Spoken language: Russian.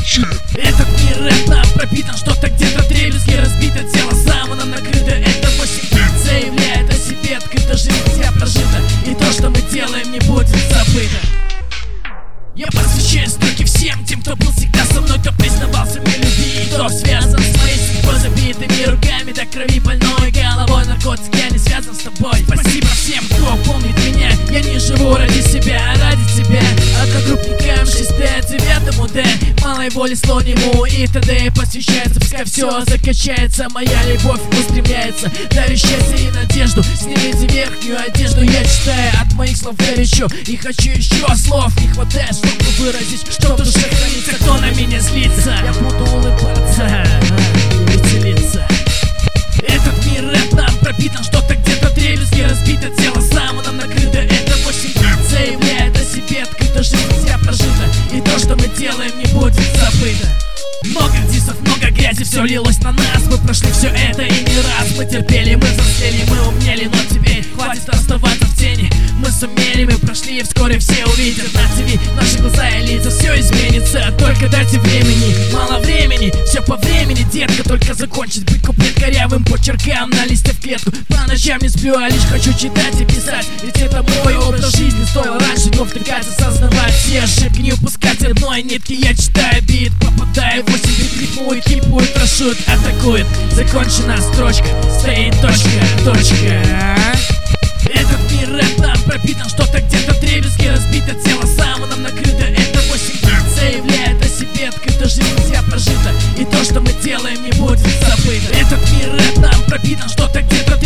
кричи. Этот мир рэп нам пропитан, что-то где-то дребезги разбито, тело самано накрыто. Это 8 бит заявляет о себе, открыто, жизнь вся прожита, и то, что мы делаем, не будет забыто. Я посвящаю строки всем тем, кто был всегда со мной, кто признавался мне любви, и кто связан с моей судьбой, забитыми руками до крови, больной головой, наркотики, я не связан с тобой. Спасибо всем, кто помнит меня, я не живу ради себя, а ради тебя. Одногруппникам 6D, 9-д, малой воли слонему и т.д. посвящается, пускай все закачается, моя любовь устремляется, дарю счастье и надежду. Снимите верхнюю одежду, я читаю от моих слов горячо, и хочу еще слов, не хватает, чтобы выразить, что в душе хранится. Кто на меня злится, я буду улыбаться и веселиться. Этот мир рэп нам пропитан, что-то где-то дребезги разбито, тело самано накрыто. Это 8 бит заявляет о себе, открыто, жизнь вся прожита, и то, что мы делаем, не будет забыто. Много дисов, много грязи, все лилось на нас. Мы прошли все это и не раз. Мы терпели, мы взрослели, мы умнели, но теперь хватит оставаться в тени. Мы сумели, мы прошли, и вскоре все увидят на ТВ наши глаза и лица. Все изменится, только дайте времени. Мало времени, все по времени, детка. Только закончить быть куплет корявым почеркам на листе в клетку. По ночам не сплю, а лишь хочу читать и писать, ведь это мой образ жизни. Стоило раньше, но втыкать, осознавать все ошибки, не упускать одной нитки. Я читаю бит, попадаю в 8 бит, рифмует, хипует, рашут, атакует. Закончена строчка, стоит точка. Этот мир рэп нам пропитан, что-то где-то дребезги разбито, тело самано накрыто. Это 8 бит заявляет о себе, открыто, жизнь вся прожита, и то, что мы делаем, не будет забыто. Этот мир рэп нам пропитан, что-то где-то